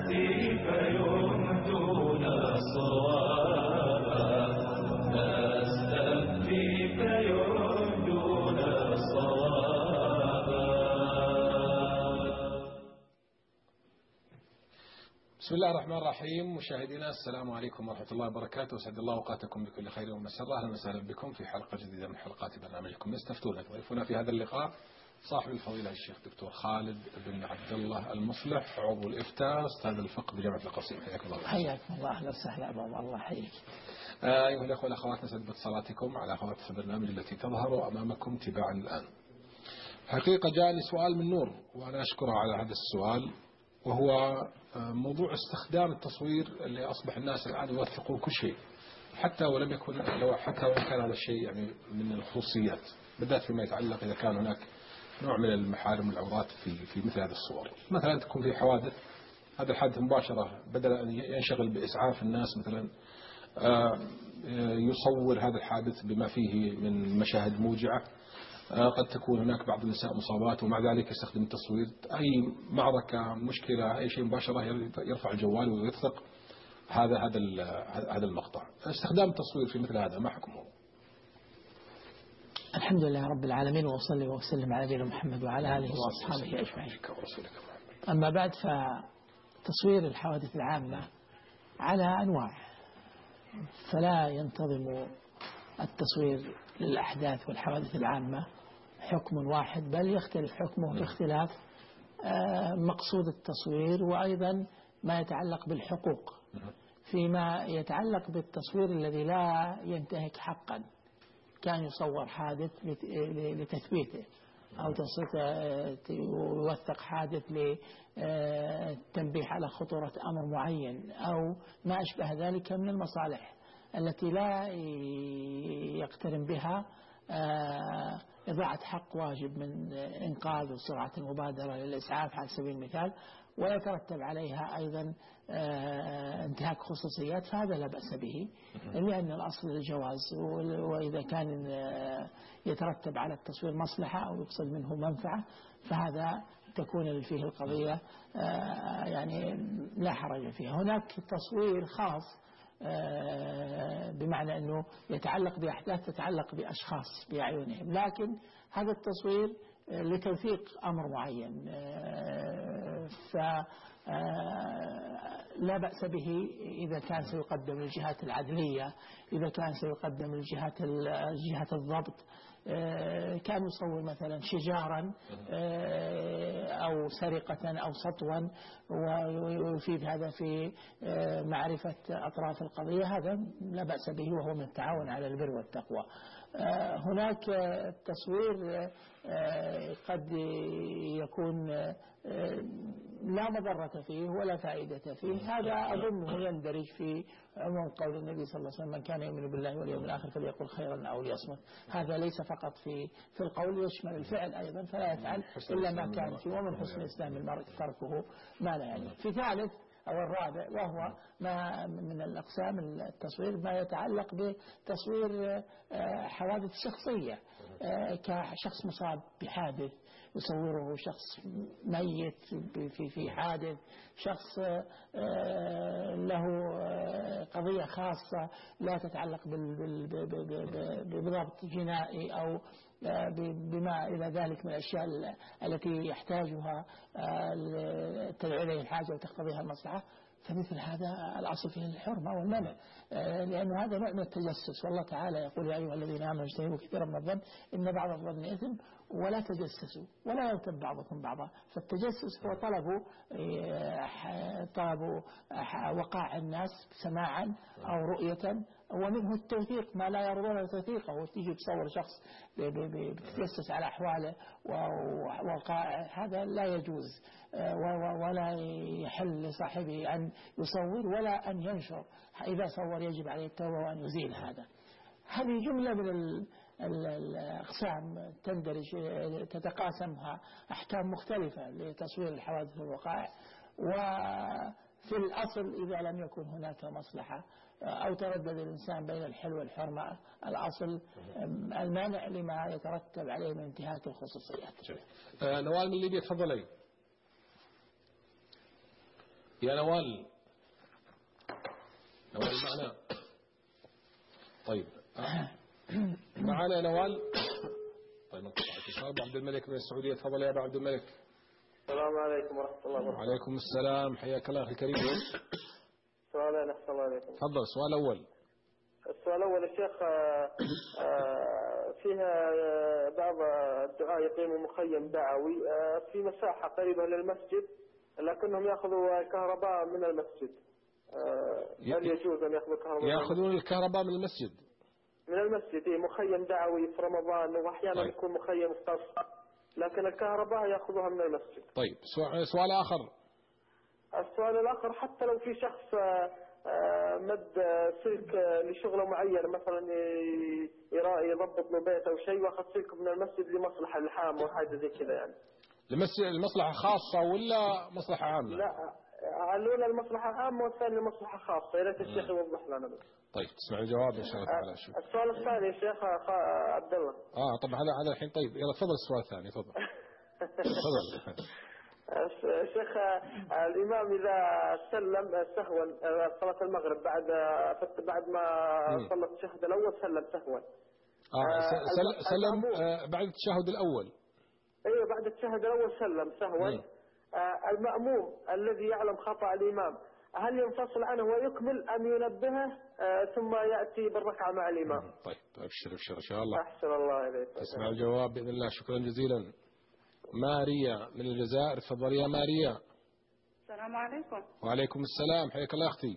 فيهدون الصواب نستفتي فيهدون الصواب. بسم الله الرحمن الرحيم. مشاهدينا السلام عليكم ورحمة الله وبركاته. أسعد الله أوقاتكم بكل خير ومسرة. أهلا وسهلا بكم في حلقة جديدة من حلقات برنامجكم يستفتون. ضيفنا في هذا اللقاء صاحب الفضيلة الشيخ دكتور خالد بن عبد الله المصلح، عضو الإفتاء، أستاذ الفقه بجامعة القصيم. حياكم الله. حياكم الله. أهلا وسهلا أبو الله يحييك. أيها الأخوة والأخوات، نسعد باتصالاتكم على قناة البرنامج التي تظهر أمامكم تباعا الآن. حقيقة جاءني سؤال من نور وأنا أشكره على هذا السؤال، وهو موضوع استخدام التصوير اللي أصبح الناس الآن يوثقون كل شيء، حتى ولم يكن حتى وإن كان هذا الشيء يعني من الخصوصيات، بالذات فيما يتعلق إذا كان هناك نوع من المحارم والعورات في مثل هذه الصور. مثلا تكون في حوادث، هذا الحادث مباشرة بدل أن ينشغل بإسعاف الناس مثلا يصور هذا الحادث بما فيه من مشاهد موجعة. قد تكون هناك بعض النساء مصابات ومع ذلك يستخدم التصوير. أي معركة، مشكلة، أي شيء مباشرة يرفع الجوال ويوثق هذا المقطع. استخدام التصوير في مثل هذا ما حكمه؟ الحمد لله رب العالمين، وأصلي وأسلم على نبينا محمد وعلى آله وأصحابه أجمعين. أما بعد، فتصوير الحوادث العامة على أنواع، فلا ينتظم التصوير للأحداث والحوادث العامة حكم واحد، بل يختلف حكمه باختلاف مقصود التصوير، وأيضا ما يتعلق بالحقوق. فيما يتعلق بالتصوير الذي لا ينتهك حقا، كان يصور حادث لتثبيته، أو يوثق حادث للتنبيه على خطورة أمر معين، أو ما أشبه ذلك من المصالح التي لا يقترن بها إضاعة حق واجب من إنقاذ وسرعة المبادرة للإسعاف على سبيل المثال، ويترتب عليها أيضا انتهاك خصوصيات، فهذا لا بأس به، لأن الأصل الجواز. وإذا كان يترتب على التصوير مصلحة أو يقصد منه منفعة، فهذا تكون فيه القضية يعني لا حرج فيها. هناك تصوير خاص بمعنى أنه يتعلق بأحداث تتعلق بأشخاص بأعينهم، لكن هذا التصوير لتوثيق أمر معين، فلا بأس به إذا كان سيقدم للجهات العدلية، إذا كان سيقدم لجهات الضبط. كان يصور مثلا شجارا أو سرقة أو سطوا ويفيد هذا في معرفة أطراف القضية، هذا لا بأس به، وهو من التعاون على البر والتقوى. هناك تصوير قد يكون لا مضرة فيه ولا فائدة فيه، هذا أظنه يندرج في عموم قول النبي صلى الله عليه وسلم: من كان يؤمن بالله واليوم الآخر فليقل خيرا أو ليصمت. هذا ليس فقط في القول، يشمل الفعل أيضا، فلا يفعل إلا ما كان فيه، ومن حسن إسلام المرء تركه ما لا يعني. في ثالث أو الرابع، وهو ما من الأقسام التصوير ما يتعلق بتصوير حوادث شخصية، كشخص مصاب بحادث يصوره، شخص ميت في حادث، شخص له قضية خاصة لا تتعلق بضبط جنائي أو بما إلى ذلك من الأشياء التي يحتاجها تدعو إليه الحاجة وتقتضيها المصلحة، فمثل هذا الأصل فيه الحرمة والمنع، لأنه هذا نوع من التجسس. والله تعالى يقول: يا أيها الذين آمنوا اجتنبوا كثيرا من الظن إن بعض الظن إثم ولا تجسسوا ولا يغتب بعضكم بعضا. فالتجسس هو طلب وقاع الناس سماعا أو رؤية، ومنه التوثيق ما لا يرضون توثيقه، وتيجي تصور شخص بتتجسس على أحواله ووقائع، هذا لا يجوز، ولا يحل لصاحبه أن يصور ولا أن ينشر. إذا صور يجب عليه التوبة وأن يزيل هذا. هذه جملة من الأقسام تندرج تتقاسمها أحكام مختلفة لتصوير الحوادث والوقائع. وفي الأصل إذا لم يكن هناك مصلحة أو تردد الإنسان بين الحل والحرمة، الأصل المانع لما يترتب عليه من انتهاك الخصوصيات. نوال من ليبيا، تفضلي. يا نوال، نوال معنا؟ طيب معنا نوال. طيب انقطع اتصال. أبو عبد الملك من السعودية، تفضل يا أبو عبد الملك. السلام عليكم ورحمة الله وبركاته. وعليكم السلام، حياك الله أخي الكريم. سؤالين أحسن الله عليكم. تفضل. السؤال الأول. السؤال الأول الشيخ، فيها بعض الدعاء يقيموا مخيم دعوي في مساحة قريبة للمسجد، لكنهم يأخذوا كهرباء من المسجد. هل يجوز أن يأخذوا كهرباء؟ يأخذون الكهرباء من المسجد. من المسجد، مخيم دعوي في رمضان، وأحيانا طيب. يكون مخيم خاص، لكن الكهرباء يأخذوها من المسجد. طيب سؤال آخر. السؤال الآخر، حتى لو في شخص مد سلك لشغلة معينة، مثلا يضبط له بيت أو شيء، واخذ سلك من المسجد لمصلحة العامة وحاجة زي كذا يعني. المصلحة خاصة ولا مصلحة عامة؟ لا، الأولى المصلحة عامة والثانية المصلحة خاصة. يا ريت الشيخ يوضح لنا بس. طيب تسمع الجواب إن شاء الله تعالى. شو السؤال الثاني يا شيخ عبد الله. طبعا هذا الحين. طيب يلا تفضل السؤال الثاني، تفضل. تفضل. الشيخ، الإمام إذا سلم سهوا صلاة المغرب بعد ما صلى التشهد الأول سلم سهوا. سلم بعد التشهد الأول. أيوة، بعد التشهد الأول سلم سهوا. المأموم الذي يعلم خطأ الإمام هل ينفصل عنه ويكمل أم ينبهه ثم يأتي بالركعة مع الإمام؟ طيب أبشر إن شاء الله. أحسن الله إليك. تسمع الجواب بإذن الله. شكرا جزيلا. ماريا من الجزائر، تفضل يا ماريا. السلام عليكم. وعليكم السلام، حياك الله أختي.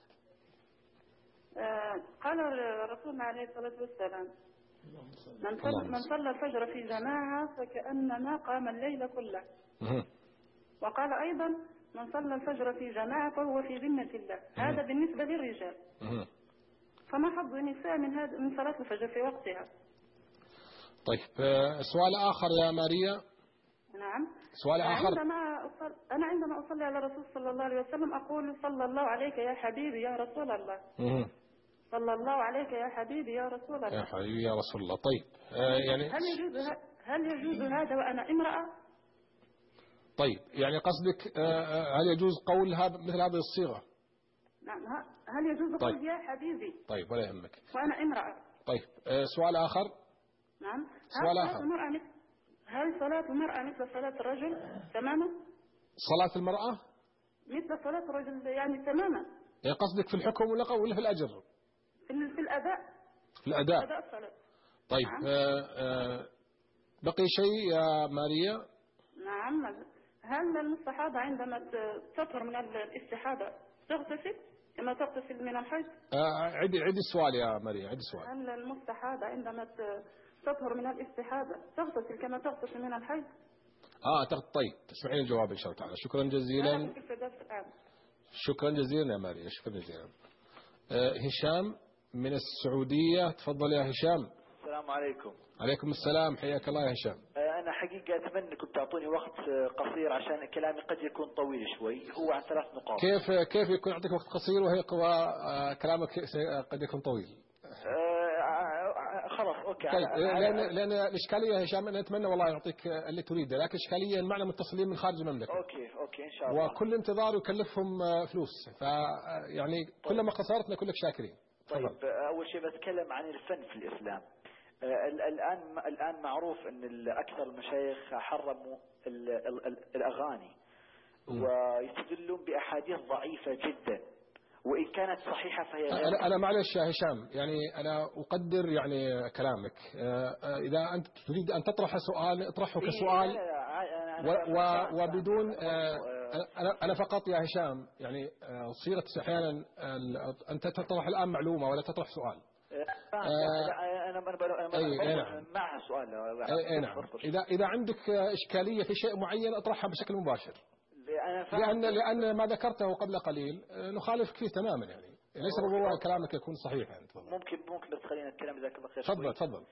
قال رسولنا عليه الصلاة والسلام: من صلى الفجر في جماعة فكأنما قام الليل كله. وقال أيضا: من صلى الفجر في جماعة فهو في ذمة الله. هذا بالنسبة للرجال. فما حظ النساء من صلاة الفجر في وقتها؟ طيب سؤال آخر يا ماريا. نعم. سؤال آخر. أنا عندما أصلي على الرسول صلى الله عليه وسلم أقول: صلى الله عليك يا حبيبي يا رسول الله. صلى الله عليك يا حبيبي يا رسول الله. يا حبيبي يا رسول الله. طيب يعني هل يجوز هذا وأنا امرأة؟ طيب يعني قصدك هل يجوز قول مثل هذه الصيغة؟ نعم. هل يجوز قول يا حبيبي؟ طيب ولا يهمك. وأنا امرأة. طيب سؤال آخر. نعم. سؤال آخر. هل صلاة المرأة مثل صلاة الرجل تماما؟ صلاة المرأة مثل صلاة الرجل يعني تماما. يعني قصدك في الحكم ولا في الأجر؟ في الأداء. في الأداء. الصلاة. طيب نعم. بقي شيء يا ماريا؟ نعم. هل المستحاضة عندما تطهر من الاستحاضة تغتسل كما تغتسل من الحيض؟ عدي السؤال يا ماريا، عدي السؤال. هل المستحاضة عندما تطهر من الاستحاضة تغتسل كما تغتسل من الحيض؟ طيب تسمعين الجواب إن شاء الله تعالى. شكرا جزيلا. شكرا جزيلا يا ماريا، شكرا جزيلا. هشام من السعودية، تفضل يا هشام. السلام عليكم. عليكم السلام، حياك الله يا هشام. أنا حقيقة أتمنى أنكم تعطوني وقت قصير عشان كلامي قد يكون طويل شوي، هو عن 3 نقاط. كيف يكون يعطيك وقت قصير وكلامك قد يكون طويل؟ خلاص أوكي. طيب لأن الإشكالية يا هشام أنا أتمنى والله يعطيك اللي تريده، لكن إشكالية معنا متصلين من خارج المملكة. أوكي إن شاء الله. وكل انتظار يكلفهم فلوس، فيعني كلما قصرت نكون لك شاكرين. طيب أول شيء بتكلم عن الفن في الإسلام. الآن معروف أن أكثر المشايخ حرموا الأغاني ويستدلون بأحاديث ضعيفة جدا، وإن كانت صحيحة فهي غير. أنا معلش يا هشام، يعني أنا أقدر يعني كلامك. إذا أنت تريد أن تطرح سؤال اطرحه كسؤال وبدون أنا فقط يا هشام يعني صيغة أحيانا أنت تطرح الآن معلومة ولا تطرح سؤال. أنا مع سؤال. نعم. إذا عندك إشكالية في شيء معين اطرحها بشكل مباشر. لأن ما ذكرته قبل قليل نخالفك فيه تماما، يعني ليس بالضرورة كلامك يكون صحيح يعني. ممكن بس خلينا نتكلم جزاك الله خير. تفضل.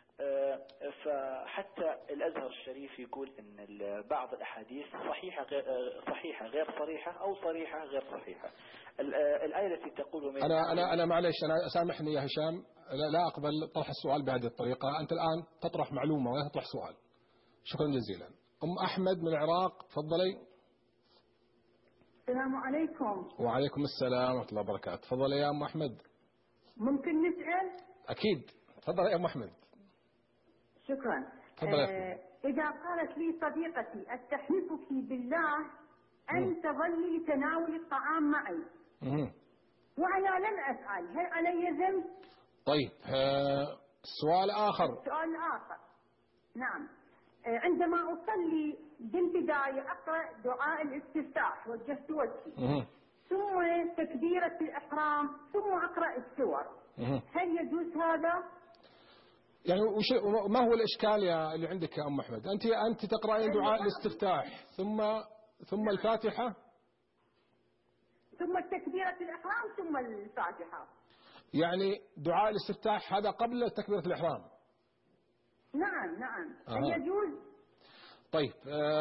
فحتى الأزهر الشريف يقول إن بعض الأحاديث صحيحة غير صريحة أو صريحة غير صحيحة. الآية التي تقول أنا معليش، أنا سامحني يا هشام، لا أقبل طرح السؤال بهذه الطريقة. أنت الآن تطرح معلومة ولا تطرح سؤال. شكرا جزيلا. أحمد من العراق، تفضلي. السلام عليكم. وعليكم السلام ورحمة الله وبركاته. تفضل يا أم أحمد. ممكن نسأل؟ أكيد، تفضل يا أم أحمد. شكرا. تفضل. إذا قالت لي صديقتي أستحلفك بالله أن تظلي لتناول الطعام معي وأنا لم أفعل، هل علي ذنب؟ طيب، سؤال آخر. سؤال آخر. نعم. عندما أصلي بالبداية أقرأ دعاء الاستفتاح وجهت وجهي، ثم تكبيرة الإحرام، ثم أقرأ السور، هل يجوز هذا؟ يعني ما هو الإشكال اللي عندك يا أم أحمد؟ أنت تقرأين دعاء الاستفتاح ثم الفاتحة، ثم تكبيرة الإحرام، ثم الفاتحة. يعني دعاء الاستفتاح هذا قبل تكبيرة الإحرام؟ نعم. هل يجوز؟ طيب،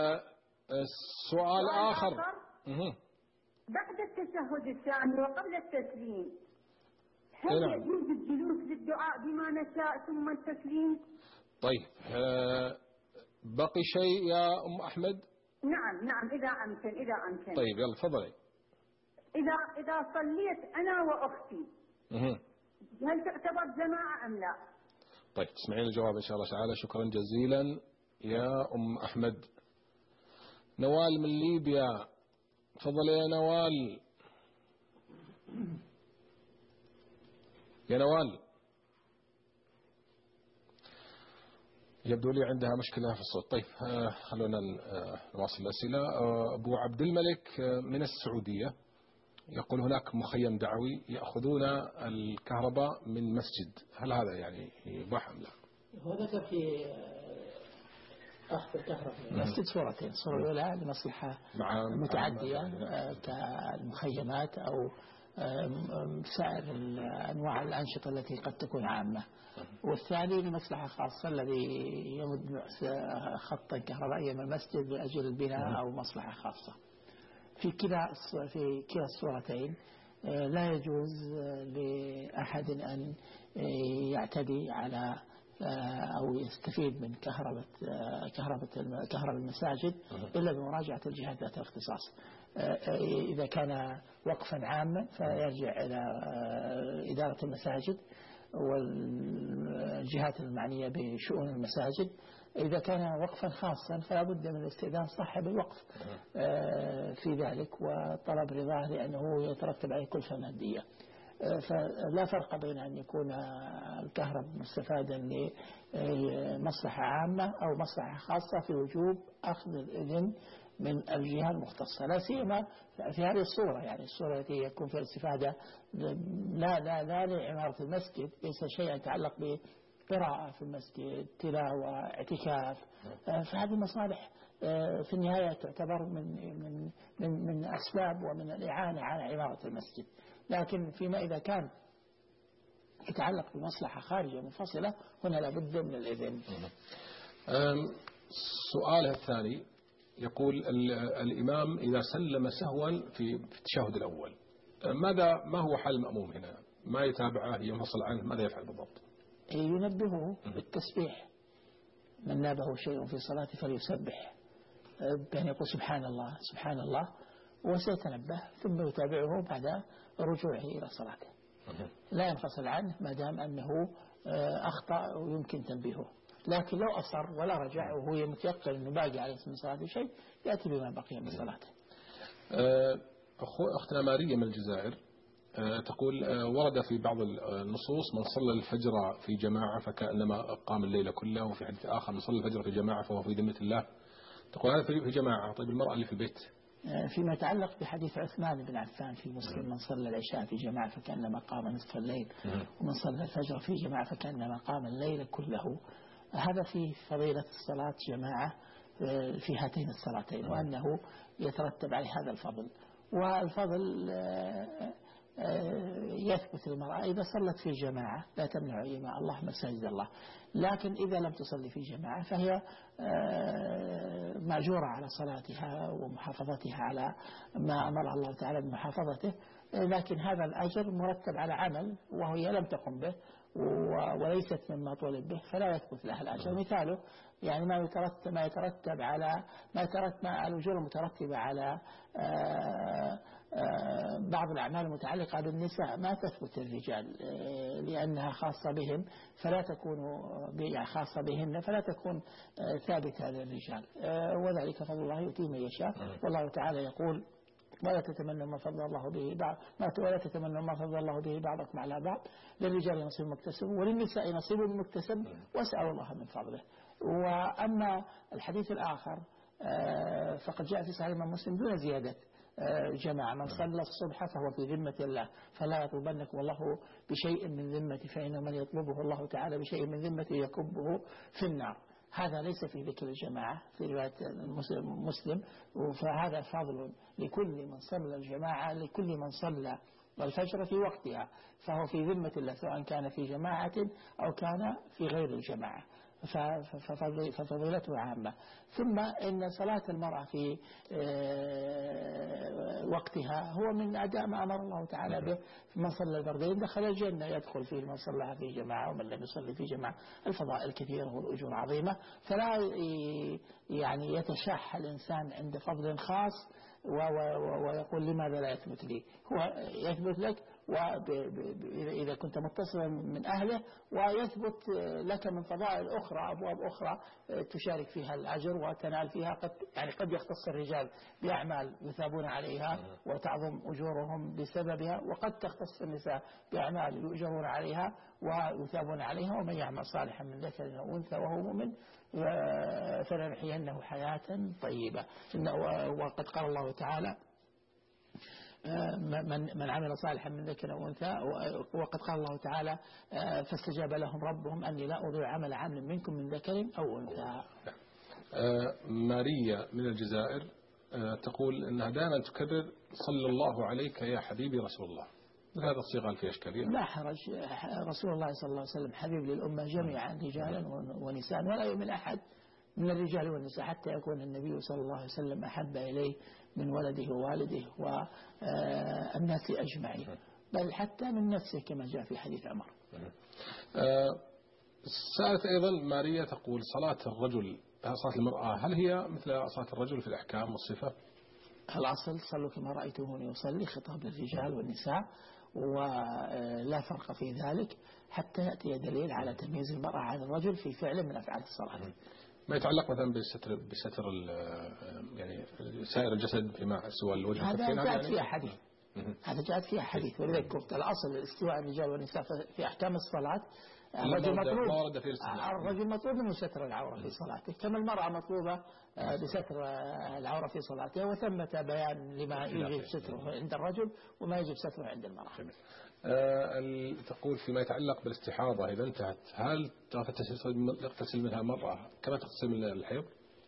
سؤال آخر. بعد التشهد الثاني وقبل التسليم هل يجوز الجلوس للدعاء بما نشاء ثم التسليم؟ طيب، بقي شيء يا أم أحمد؟ نعم إذا أمكن. طيب يلا تفضلي. إذا صليت أنا وأختي هل تعتبر جماعة أم لا؟ طيب، تسمعين الجواب إن شاء الله تعالى. شكرا جزيلا يا أم أحمد. نوال من ليبيا، تفضلي يا نوال. يا نوال، يبدو لي عندها مشكلة في الصوت. طيب، خلونا نواصل الأسئلة. أبو عبد الملك من السعودية يقول هناك مخيم دعوي يأخذون الكهرباء من مسجد، هل هذا يعني يباح أم لا؟ هو ذكر في أخذ الكهرباء من المسجد صورتين، الصورة الأولى لمصلحة متعدية كالمخيمات أو سائر أنواع الأنشطة التي قد تكون عامة، والثاني لمصلحة خاصة الذي يمد خطا كهربائيا من المسجد لأجل البناء أو مصلحة خاصة. في كلا الصورتين لا يجوز لأحد أن يعتدي على أو يستفيد من كهرباء المساجد إلا بمراجعة الجهات ذات الاختصاص. إذا كان وقفا عاما فيرجع إلى إدارة المساجد والجهات المعنية بشؤون المساجد. إذا كان وقفا خاصا فلا بد من استئذان صاحب الوقف في ذلك وطلب رضاه لأنه يترتب عليه كلفة مادية. فلا فرق بين أن يكون الكهرباء مستفادا لمصلحة عامة أو مصلحة خاصة في وجوب أخذ الإذن من الجهة المختصة، لا سيما في هذه الصورة، يعني الصورة التي يكون فيها الاستفادة لا لعمارة المسجد، ليس شيئا يتعلق بقراءة في المسجد، تلاوة، اعتكاف، فهذه المصالح في النهاية تعتبر من أسباب ومن الإعانة على عمارة المسجد. لكن فيما إذا كان يتعلق بمصلحة خارجة منفصلة هنا لابد من الإذن. السؤال الثاني يقول الإمام إذا سلم سهوا في التشهد الأول ما هو حال المأموم هنا؟ ما يتابعه ينفصل عنه، ماذا يفعل بالضبط؟ ينبهه بالتسبيح، من نابه شيء في صلاته فليسبح، بأن يقول سبحان الله سبحان الله، وسيتنبه ثم يتابعه بعد رجوعه إلى صلاته، لا ينفصل عنه ما دام أنه أخطأ ويمكن تنبيهه. لكن لو أصر ولا رجع وهو متيقن أنه باقي عليه من صلاته شيء يأتي بما بقي من صلاته. أختنا ماريا من الجزائر تقول ورد في بعض النصوص من صلى الفجر في جماعة فكأنما قام الليل كله، وفي حديث آخر من صلى الفجر في جماعة فهو في ذمة الله. تقول هذا في جماعة. طيب المرأة اللي في البيت؟ فيما يتعلق بحديث عثمان بن عفان في مسلم من صلى العشاء في جماعة فكأنما قام نصف الليل، ومن صلى الفجر في جماعة فكأنما قام الليل كله، هذا في فضيلة الصلاة جماعة في هاتين الصلاتين، وأنه يترتب عليه هذا الفضل. والفضل يثبت المرأة إذا صلت في جماعة لا تمنع إماء الله مساجد الله، لكن إذا لم تصلي في جماعة فهي مأجورة على صلاتها ومحافظتها على ما أمر الله تعالى بمحافظته، لكن هذا الأجر مرتب على عمل وهي لم تقم به وليست مما طولب به، فلا يثبت لها الأجر. مثاله يعني ما يترتب على الأجور المترتبة على بعض الأعمال المتعلقة بالنساء ما تثبت الرجال لأنها خاصة بهم فلا تكون خاصة بهن فلا تكون ثابتة للرجال، وذلك فضل الله يؤتيه من يشاء، والله تعالى يقول ولا تتمنوا ما فضل الله به بعضكم على بعض، للرجال نصيب مكتسب وللنساء نصيب مكتسب واسألوا الله من فضله. وأما الحديث الآخر فقد جاء في صحيح الإمام مسلم دون زيادة جماعة: من صلى الصبح فهو في ذمة الله فلا يطلبنكم الله بشيء من ذمته فإن من يطلبه الله تعالى بشيء من ذمته يكبه في النار. هذا ليس في ذكر الجماعة في رواية مسلم، فهذا فضل لكل من صلى الجماعة، لكل من صلى الفجر في وقتها فهو في ذمة الله سواء كان في جماعة أو كان في غير الجماعة، ففضيلته عامة. ثم إن صلاة المرأة في وقتها هو من أداء ما أمر الله تعالى به: من صلى الفردين دخل الجنة، يدخل فيه من صلى في جماعة ومن لم يصلي في جماعة. الفضائل كثيرة والأجور عظيمة، فلا يعني يتشاح الإنسان عند فضل خاص ويقول لماذا لا يثبت لي. هو يثبت لك إذا كنت متصلا من أهله، ويثبت لك من فضائل أخرى أبواب أخرى تشارك فيها الأجر وتنال فيها. قد يختص الرجال بأعمال يثابون عليها وتعظم أجورهم بسببها، وقد تختص النساء بأعمال يؤجرون عليها ويثابون عليها. ومن يعمل صالحا من ذكر أو أنثى وهو مؤمن فلنحيينه حياة طيبة. وقد قال الله تعالى: من عمل صالحا من ذكر أو أنثى. وقد قال الله تعالى: فاستجاب لهم ربهم أني لا أضيع عمل عامل منكم من ذكر أو أنثى. ماريا من الجزائر تقول أنها دائما تكرر: صلى الله عليك يا حبيبي رسول الله. هذا الصيغة فيها إشكالية؟ لا حرج، رسول الله صلى الله عليه وسلم حبيب للأمة جميعا رجالا ونساء، ولا يؤمن أحد من الرجال والنساء حتى يكون النبي صلى الله عليه وسلم أحب إليه من ولده ووالده والناس أجمعين، بل حتى من نفسه كما جاء في حديث عمر. سألت أيضا ماريا تقول: صلاة المرأة هل هي مثل صلاة الرجل في الأحكام والصفة؟ الأصل صلوا كما رأيتموني يصلي، خطاب للرجال والنساء، ولا فرق في ذلك حتى يأتي دليل على تمييز المرأة عن الرجل في فعل من أفعال الصلاة. ما يتعلق مثلا بستر يعني سائر الجسد فيما سوى الوجه؟ هذا جاءت فيها حديث، هذا جاءت فيها حديث، ولذلك قلت الأصل استواء الرجال والنساء في أحكام الصلاة. الرجل مطلوب من ستر العورة في صلاته، كما المرأة مطلوبة بستر العورة في صلاتها، وثمة بيان لما يجب ستره عند الرجل وما يجب ستره عند المرأة. تقول فيما يتعلق بالاستحاضة إذا انتهت هل تغتسل منها مرة كما تغتسل من الحيض؟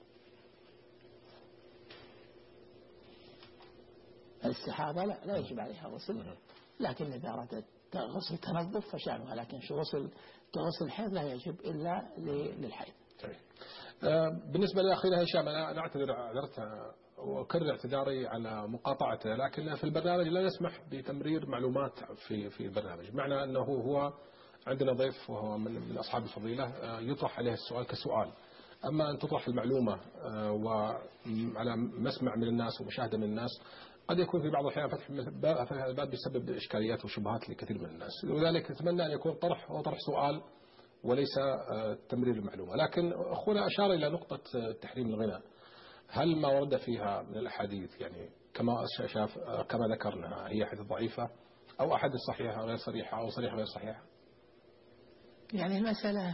الاستحاضة لا يجب عليها غسل، لكن إذا أردت غسل تنظف فشأنها، لكن كغسل الحيض لا يجب إلا للحيض. بالنسبة لأخينا هشام، أنا أعتذر وأكرر اعتذاري على مقاطعته، لكن في البرنامج لا نسمح بتمرير معلومات في البرنامج، معنى أنه هو عندنا ضيف وهو من أصحاب الفضيلة يطرح عليه السؤال كسؤال، أما أن تطرح المعلومة وعلى مسمع من الناس ومشاهدة من الناس قد يكون في بعض الأحيان فتح الباب بسبب إشكاليات وشبهات لكثير من الناس، ولذلك أتمنى أن يكون طرح سؤال وليس تمرير المعلومة. لكن أخونا أشار إلى نقطة تحريم الغناء، هل ما ورد فيها من الأحاديث يعني كما ذكرنا هي حديث ضعيفة أو أحاديث صحيحة غير صريحة أو صريحة غير صحيحة؟ يعني المسألة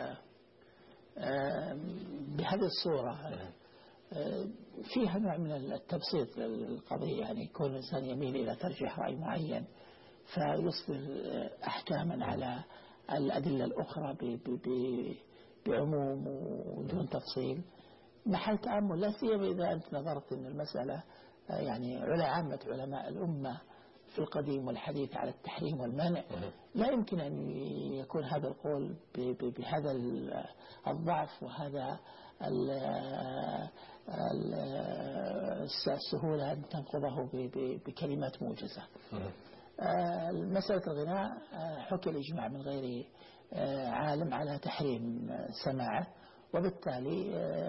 بهذه الصورة فيها نوع من التبسيط للقضية، يعني يكون الإنسان يميل إلى ترجيح رأي معين فيصبح أحكاما على الأدلة الأخرى بعموم ودون تفصيل، محل تأمل، لا سيما إذا أنت نظرت أن المسألة يعني عامة علماء الأمة في القديم والحديث على التحريم والمنع، لا يمكن أن يكون هذا القول بهذا الضعف وهذا السهولة أن تنقضه بكلمات موجزة. مسألة الغناء حكي الإجماع من غير عالم على تحريم سماعه، وبالتالي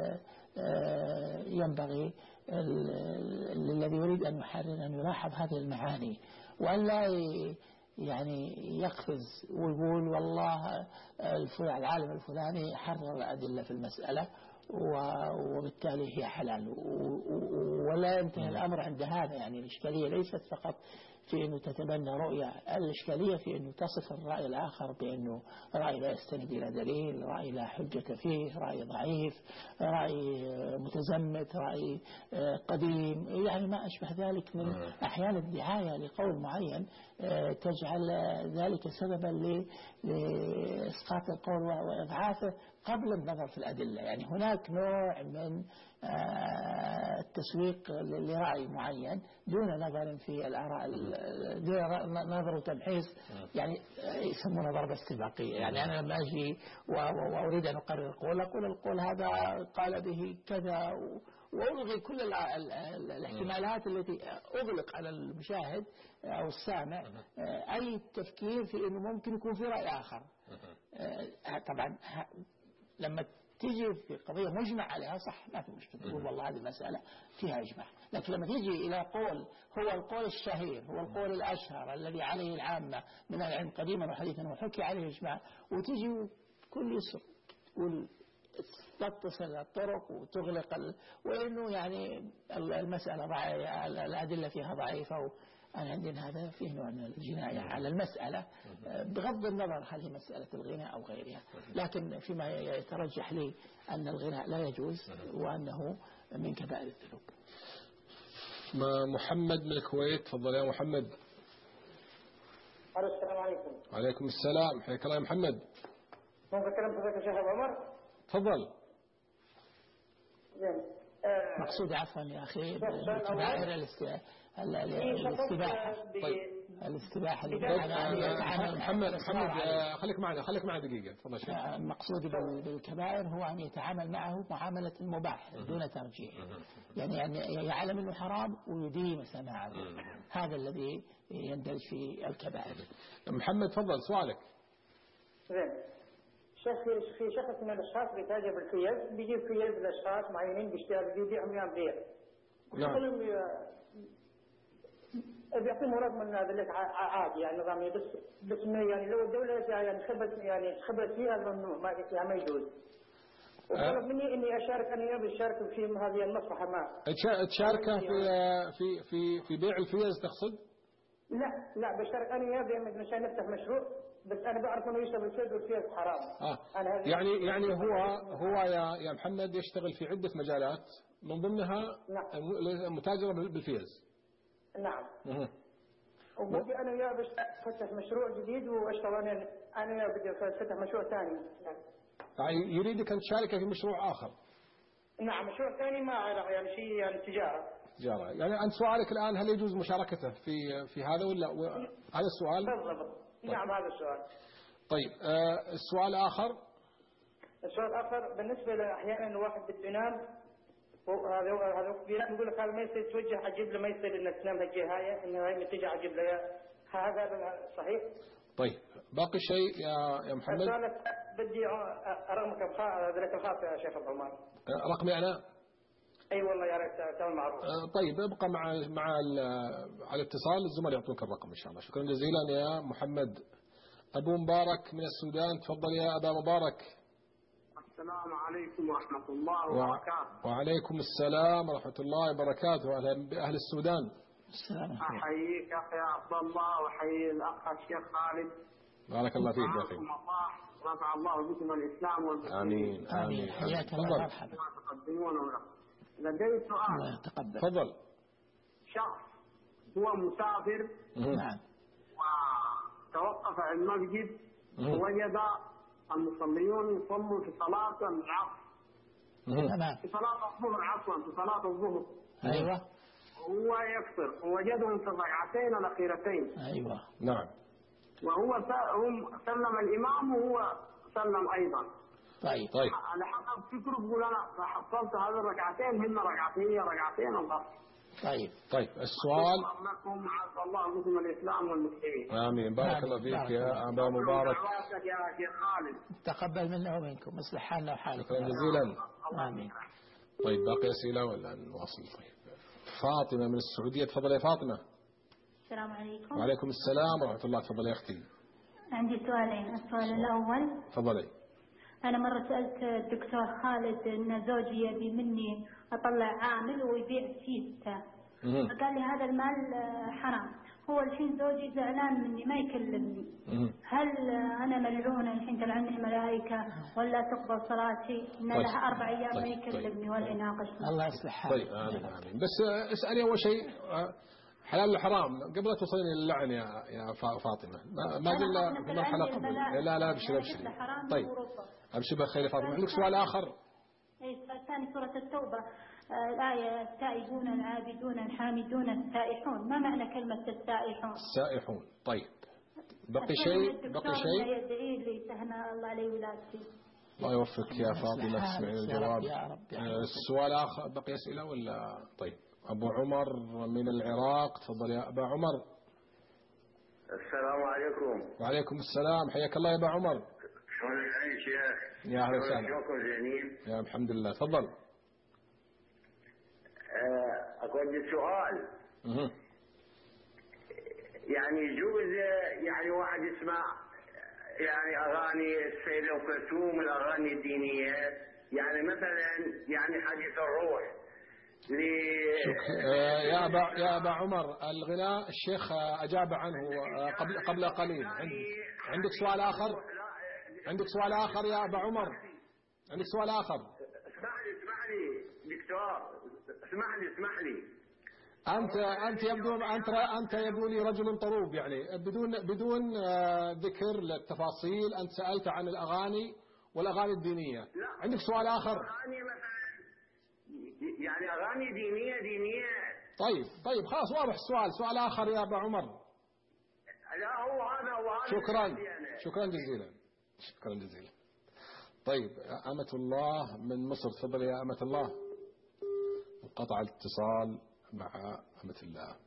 ينبغي للذي يريد أن يحرر أن يلاحظ هذه المعاني، وأن لا يعني يقفز ويقول والله العالم الفلاني حرر الأدلة في المسألة وبالتالي هي حلال، ولا ينتهي الأمر عند هذا. يعني الإشكالية ليست فقط في أنه تتبنى رؤية، الإشكالية في أنه تصف الرأي الآخر بأنه رأي لا يستند إلى دليل، رأي لا حجة فيه، رأي ضعيف، رأي متزمت، رأي قديم، يعني ما أشبه ذلك من أحيان الدعاية لقول معين تجعل ذلك سببا لإسقاط القول وإضعافه قبل النظر في الأدلة. يعني هناك نوع من التسويق لرأي معين دون نظر في الآراء، دون نظر وتمحيص، يعني يسمونه ضربة استباقية. يعني أنا لما أجي وأريد أن أقرر القول، أقول القول هذا قال به كذا، وألغي كل الاحتمالات التي أغلق على المشاهد أو السامع أي تفكير في أنه ممكن يكون في رأي آخر. طبعا لما تيجي في قضية مجمع عليها صح ما في مشكلة، تقول والله هذه المسألة فيها إجماع. لكن لما تيجي إلى قول هو القول الشهير، هو القول الأشهر الذي عليه العامة من العلم قديما وحديثا وحكي عليه إجماع، وتيجي كل يسر تقول تتصل الطرق وتغلق وإنه يعني المسألة الأدلة فيها ضعيفة. أنا عندنا هذا فيه نوع من الجناية على المسألة، بغض النظر هل هي مسألة الغناء أو غيرها، لكن فيما يترجح لي أن الغناء لا يجوز وأنه من كبائر الذنوب. محمد من الكويت، تفضل يا محمد. السلام عليكم. وعليكم السلام، حياك الله يا محمد. ممكن كلام حضرتك يا شيخ أبو عمر؟ تفضل. مقصود عفوا يا أخي كبائر الاستباحة. طيب الاستباحة محمد خليك معنا دقيقة، تفضل شيخ. المقصود بالكبائر هو أن يتعامل معه معاملة المباح دون ترجيح، يعني يعلم أنه حرام ويديم سماعه، هذا الذي يندرج في الكبائر. محمد تفضل سؤالك. في شخص من الأشخاص بيتاجر بالفيز، بيجيب فيز لأشخاص معينين بيبيعهم يوم بيع. نعم. بيعطيهم رقم من هذا اللي عادي يعني نظامي، بس يعني لو الدولة يعني خبرت فيها ممنوع ما يجوز. وطلب مني إني أشارك أنا بشارك في هذه المصلحة ما. تشاركه في بيع الفيز تقصد؟ لا بشارك أنا وياه مشان نفتح مشروع، بس أنا بعرف إنه يشتغل بالفيز والفيز حرام. يعني هو يا محمد يشتغل في عدة مجالات من ضمنها المتاجرة بالفيز. نعم. وبدي أنا وياه بس فتح مشروع جديد واشتغل أنا وياه بدي فتح مشروع ثاني. يعني يريدك أن تشاركه في مشروع آخر. نعم مشروع ثاني ما أعرف يعني شيء يعني تجارة. يعني أنت سؤالك الآن هل يجوز مشاركته في هذا ولا هذا السؤال؟ بالضبط. طيب. نعم هذا السؤال. طيب السؤال الآخر. السؤال الآخر بالنسبة لأحيانا الواحد بده ينام هذا يقول لك هذا ما يصير توجه عجيب له، ما يصير انك تنام هالجهاية انه هاي تجي عجيب له، هذا صحيح؟ طيب باقي شيء يا محمد. السؤال بدي رقمك الخاص يا شيخ ابو عمر. رقمي انا؟ اي والله يا ريت تعمل معروف. طيب ابقى مع على الاتصال، الزملاء يعطونك الرقم ان شاء الله. شكرا جزيلا يا محمد. ابو مبارك من السودان، تفضل يا ابا مبارك. السلام عليكم ورحمة الله وبركاته. وعليكم السلام ورحمة الله وبركاته. أهلا بأهل السودان. أحييك أخي عبد الله وأحيي الأخ الشيخ خالد. بارك الله فيك يا أخي. الله رفع الله بكم الإسلام والمسلمين. آمين. حياك الله مرحبا. لدي سؤال. تفضل. شخص هو مسافر. نعم. وتوقف عند المسجد ووجد المصليون يصلوا في صلاة العصر. تمام. في صلاة الظهر عفوا، في صلاة الظهر. أيوة. هو يكسر، وجدهم في الركعتين الأخيرتين. أيوة. نعم. وهو هم سلم الإمام وهو سلم أيضا. طيب. على حسب فكره بيقول أنا حصلت هذه الركعتين هن ركعتين الله. طيب السؤال. لكم عز الله بكم الإسلام والمسلمين. آمين. بارك الله فيك يا أبا مبارك. يا شيخ خالد. تقبل منا ومنكم، اصلح حالنا وحالكم. شكرا جزيلا. آمين. طيب باقي أسئلة ولا نواصل؟ طيب فاطمة من السعودية، تفضل يا فاطمة. السلام عليكم. وعليكم السلام ورحمة الله. تفضل يا أختي. عندي سؤالين. السؤال الأول، تفضلي. أنا مرة سألت الدكتور خالد إن زوجي يبي مني أطلع عامل ويبيع سيسته، فقال لي هذا المال حرام. هو الحين زوجي زعلان مني ما يكلمني، هل أنا ملعونة الحين تلعني الملائكة ولا تقبل صلاتي؟ إن لها 4 أيام ما يكلمني ولا يناقشني. الله يصلح حالك. طيب آمين. بس اسألي أول شيء حلال الحرام قبل لا توصلين للعن يا فاطمة. ما قلنا في مرحلة قبل. لا ابشري. طيب ابشري بالخير يا فاطمة. عندك سؤال آخر؟ السؤال الثاني سورة التوبة، الآية التائبون العابدون الحامدون السائحون، ما معنى كلمة السائحون؟ السائحون. طيب بقي شيء؟ يدعي لي سهنا الله عليه ولادتي. الله يوفقك يا فاطمة، تسمعين الجواب. السؤال آخر بقي أسئلة ولا؟ طيب أبو عمر من العراق، تفضل يا أبا عمر. السلام عليكم. وعليكم السلام، حياك الله يا أبا عمر. شلون الحين شيخ؟ يا أهلا وسهلا. شلونكم زينين؟ يا الحمد لله. تفضل. أكو عندي سؤال. يعني يجوز يعني واحد يسمع يعني أغاني السيدة أم كلثوم، الأغاني الدينية، يعني مثلا يعني حديث الروح يا أبا عمر، الغناء الشيخ أجاب عنه قبل قليل. عندك سؤال آخر؟ عندك سؤال آخر يا أبا عمر؟ عندك سؤال آخر؟ اسمح لي دكتور، اسمح لي. أنت يبدو لي رجل طروب، يعني بدون ذكر للتفاصيل. أنت سألت عن الأغاني والأغاني الدينية. عندك سؤال آخر؟ يعني أغاني دينية. طيب خلاص واضح السؤال. سؤال آخر يا أبا عمر؟ لا هو هذا. شكرا جزيلا. طيب أمة الله من مصر، تفضل يا أمة الله. انقطع الاتصال مع أمة الله.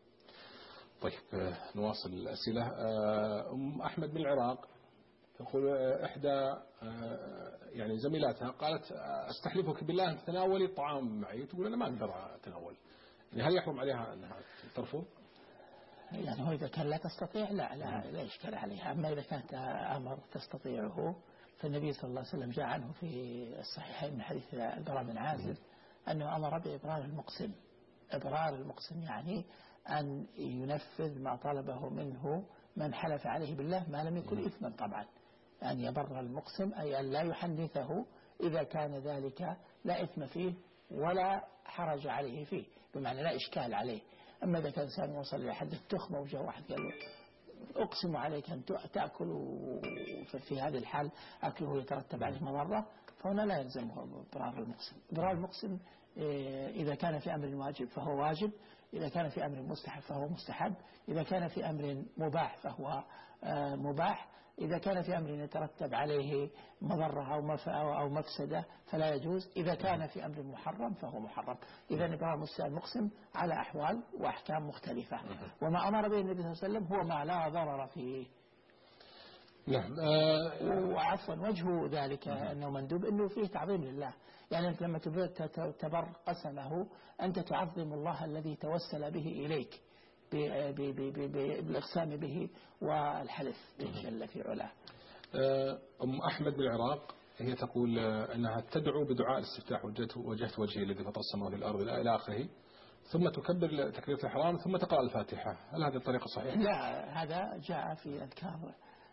طيب نواصل الأسئلة. أم أحمد من العراق تقول إحدى يعني زميلاتها قالت أستحلفك بالله أن تتناولي الطعام معي، تقول أنا ما أقدر أتناول، يعني هل يحرم عليها أنها ترفض؟ يعني هو إذا كان لا تستطيع لا إشكال عليها. أما إذا كانت أمر تستطيعه، فالنبي صلى الله عليه وسلم جاء عنه في الصحيحين من حديث البراء بن عازب أنه أمر بإبرار المقسم. إبرار المقسم يعني أن ينفذ ما طلبه منه من حلف عليه بالله ما لم يكن إثما طبعا. أن يبر المقسم أي أن لا يحنثه إذا كان ذلك لا إثم فيه ولا حرج عليه فيه، بمعنى لا إشكال عليه. أما إذا كان إنسان وصل إلى حد التخمة وجاء واحد قال له أقسم عليك أن تأكل، في هذه الحال أكله يترتب عليه مضرة، فهنا لا يلزمه إبرار المقسم. إبرار المقسم إذا كان في أمر واجب فهو واجب، إذا كان في أمر مستحب فهو مستحب، إذا كان في أمر مباح فهو مباح، إذا كان في أمر يترتب عليه مضرة أو مفسدة فلا يجوز، إذا كان في أمر محرم فهو محرم. إذا إبرار المقسم على أحوال وأحكام مختلفة، وما أمر به النبي صلى الله عليه وسلم هو ما لا ضرر فيه. نعم. وعفوا وجه ذلك أنه مندوب أنه فيه تعظيم لله، يعني أنت لما تبر قسمه أنت تعظم الله الذي توسل به إليك بالإقسام به والحلف جل في علاه. أم أحمد بالعراق هي تقول أنها تدعو بدعاء الاستفتاح وجهت وجهي الذي فطر السماوات والأرض إلى آخره، ثم تكبر تكبيرة الإحرام ثم تقرأ الفاتحة. هل هذه الطريقة صحيحة؟ لا، هذا جاء في أذكار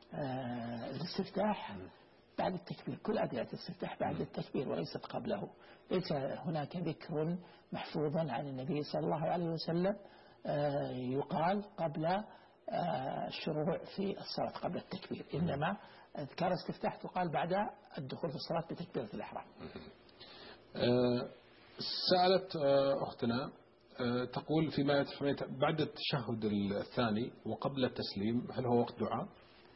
الاستفتاح بعد التكبير. كل أدعية الاستفتاح بعد التكبير وليست قبله. ليس هناك ذكر محفوظ عن النبي صلى الله عليه وسلم يقال قبل الشروع في الصلاة قبل التكبير، إنما أذكار الاستفتاح تقال بعد الدخول في الصلاة بتكبيرة الإحرام. سألت أختنا تقول فيما بعد التشهد الثاني وقبل التسليم هل هو وقت دعاء؟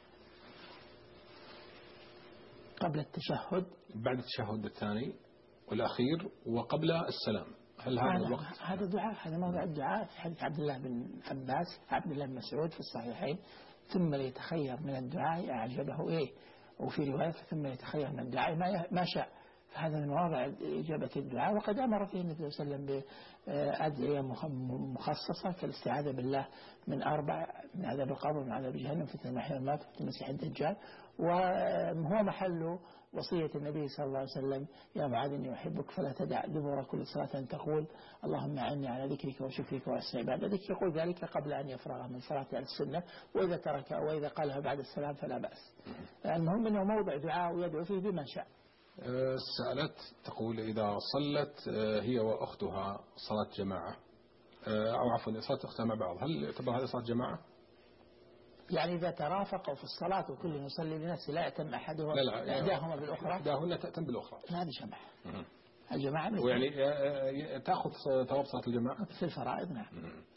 قبل التشهد بعد التشهد الثاني والأخير وقبل السلام هل هذا الوقت؟ هذا دعاء، هذا موضع الدعاء في حديث عبد الله بن عباس عبد الله بن مسعود في الصحيحين. ثم ليتخير من الدعاء أعجبه إيه، وفي رواية ثم يتخير من الدعاء ما شاء. فهذا من مواضع إجابة الدعاء، وقد أمر فيه النبي صلى الله عليه وسلم بأدعية مخصصة كالاستعاذة بالله من 4: من عذاب القبر ومن عذاب جهنم فتنة المحيا والممات وفتنة المسيح الدجال. وهو محل وصية النبي صلى الله عليه وسلم: يا معاذ إني أحبك فلا تدع دبر كل صلاة أن تقول اللهم أعني على ذكرك وشكرك وحسن عبادتك. يقول ذلك قبل أن يفرغ من صلاة على السنة، وإذا ترك وإذا قالها بعد السلام فلا بأس. المهم أنه موضع دعاء ويدعو فيه بمن شاء. سألت تقول إذا صلت هي وأختها صلاة جماعة أو عفوا صلاة أختها مع بعض، هل يعتبر هذا صلاة جماعة؟ يعني إذا ترافقوا في الصلاة وكل يصلي لنفسه لا يتم أحدهما إحداهما بالأخرى، إحداهن تأتم بالأخرى، هذه جماعة. الجماعة ويعني تأخذ ثواب صلاة الجماعة في الفرائض. نعم.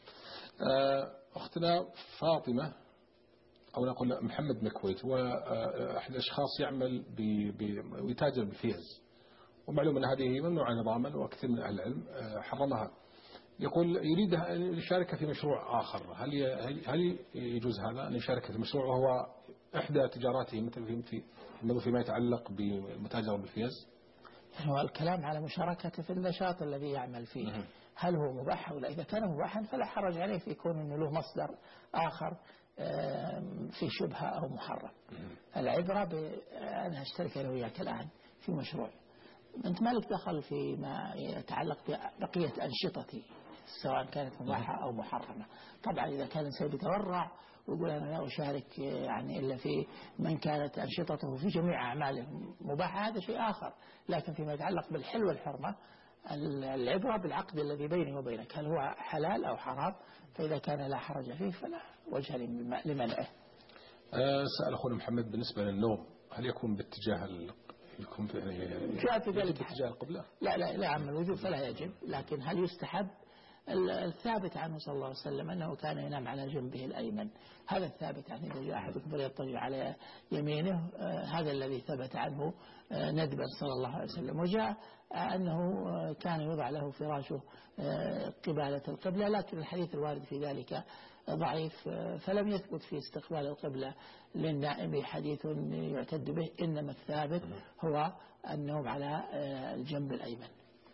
أختنا فاطمة أو نقول محمد بن كويت هو أحد الأشخاص يعمل ويتاجر بالفيز، ومعلوم أن هذه ممنوعة نظاما وكثير من أهل العلم حرمها. يقول يريد أن يشارك في مشروع آخر، هل يجوز هذا أن يشارك في مشروع وهو إحدى تجاراته مثل فيما يتعلق بالمتاجرة بالفيز؟ هو الكلام على مشاركته في النشاط الذي يعمل فيه، هل هو مباح ولا؟ إذا كان مباحا فلا حرج عليه في كون أنه له مصدر آخر في شبهة أو محرم. العبرة بأن أشترك أنا وياك الآن في مشروع، أنت مالك دخل فيما يتعلق ببقية أنشطتي سواء كانت مباحة أو محرمة. طبعا إذا كان الإنسان يتورع ويقول أنا لا أشارك يعني إلا في من كانت أنشطته في جميع أعماله مباحة، هذا شيء آخر. لكن فيما يتعلق بالحل والحرمة العبرة بالعقد الذي بيني وبينك، هل هو حلال أو حرام؟ فإذا كان لا حرج فيه فلا وجه لمنعه. سأل أخونا محمد بالنسبة للنوم هل يكون باتجاه يكون باتجاه القبلة؟ لا عم الوجوب فلا يجب، لكن هل يستحب؟ الثابت عنه صلى الله عليه وسلم أنه كان ينام على جنبه الأيمن، هذا الثابت عنه. إذا جاء أحدكم فليضطجع على يمينه، هذا الذي ثبت عنه ندبا صلى الله عليه وسلم. وجاء أنه كان يوضع له فراشه قبالة القبلة، لكن الحديث الوارد في ذلك ضعيف، فلم يثبت في استقبال القبلة للنائم حديث يعتد به، إنما الثابت هو النوم على الجنب الأيمن.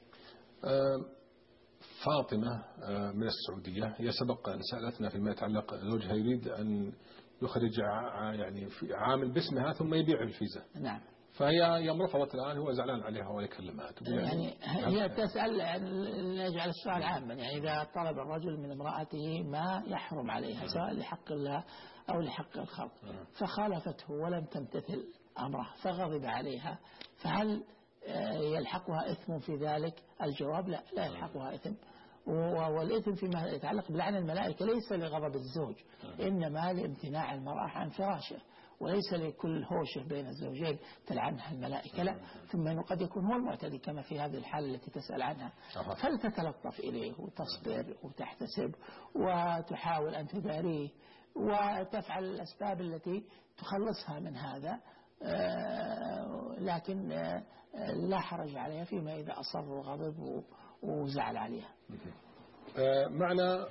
فاطمة من السعودية هي سبق أن سألتنا فيما يتعلق زوجها يريد أن يخرج يعني في عامل باسمها ثم يبيع الفيزا. نعم. فهي يوم رفضت الآن هو زعلان عليها ويكلمها. يعني هي تسأل يجعل السؤال عاما، يعني إذا طلب الرجل من امرأته ما يحرم عليها سواء لحق الله أو لحق الخلق فخالفته ولم تمتثل أمره فغضب عليها، فهل يلحقها إثم في ذلك؟ الجواب لا يلحقها إثم. والإثم فيما يتعلق بلعن الملائكة ليس لغضب الزوج، إنما لامتناع المرأة عن فراشه، وليس لكل هوشه بين الزوجين تلعنها الملائكة، لا. ثم أنه قد يكون هو المعتدي كما في هذه الحالة التي تسأل عنها، فلتتلطف إليه وتصبر وتحتسب وتحاول أن تداريه وتفعل الأسباب التي تخلصها من هذا، لكن لا حرج عليها فيما إذا أصر وغضب وزعل عليها. معنى